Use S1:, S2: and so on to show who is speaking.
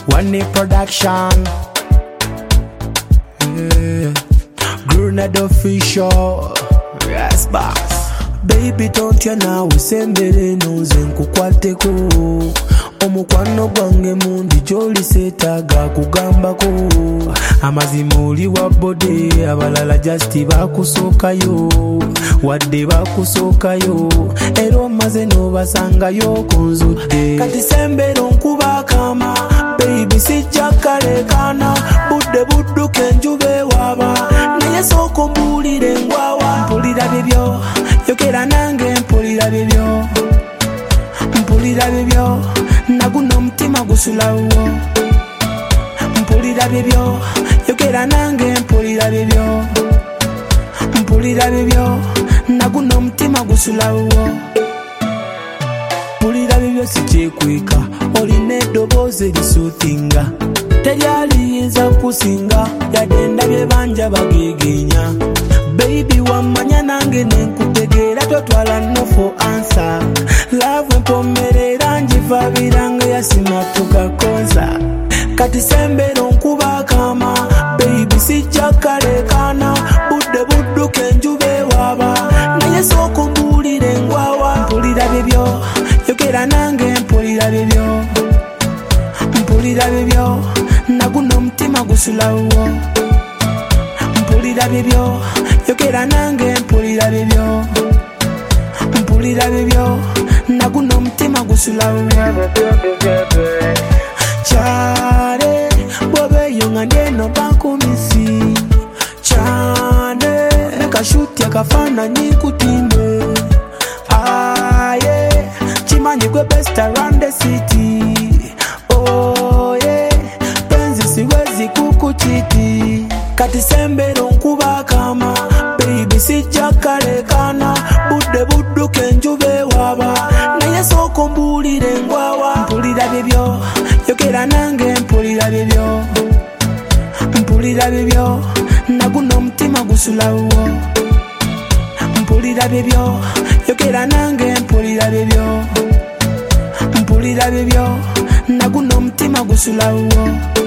S1: One production. Grenade official. Yes, boss. Baby, don't you now usembere nonze nkukwateko omukwano gwange mundi joli setaga kugambako amazima oli wa bode abalala just bakusookayo wadde bakusookayo era omaze n'obasangayo ku nzudde kati sembero nkuba kama baby sijja kalekana budde budduka enjuba ewaaba naye sooka mbuulire ngwawa mpulira bibyo yogera nange mpulira bibyo mpulira bibyo naguno omutima gusulawo mpulira bibyo yogera nange mpulira bibyo mpulira bibyo naguno omutima gusulawo mpulira bibyo sikyekweka olina eddoboozi erisuutinga teryaliyinza kusinga yadde ndabye banja bageegenya baby wamanya nange nenkutegeera totwala no for answer love mpomerera njivabiranga yasima tugakoza kati sembero nkuba kama baby sijja kalekana budde budduka enjuba ewaaba naye sooka mbuulire ngwawa mpulira bibyo yogera nange mpulira bibyo mpulira bibyo naguno omutima gusulawo mpulira bibyo yogera nange mpulira bibyo mpulira bibyo naguno omutima gusulawo kyale bwobeeyo nga ndeno bankumisi kyane nekashuti akafaananyi nkutimbe aye kimanyi gwe best around the city oye penzi siwezi kukuchiti kati sembero nkuba kama baby sijja kalekana budde budduka enjuba ewaaba naye sooka mbuulire ngwawa mpulira bibyo yogera nange mpulira bibyo mpulira bibyo naguno omutima gusulawo mpulira bibyo yogera nange mpulira bibyo mpulira bibyo naguno omutima gusulawo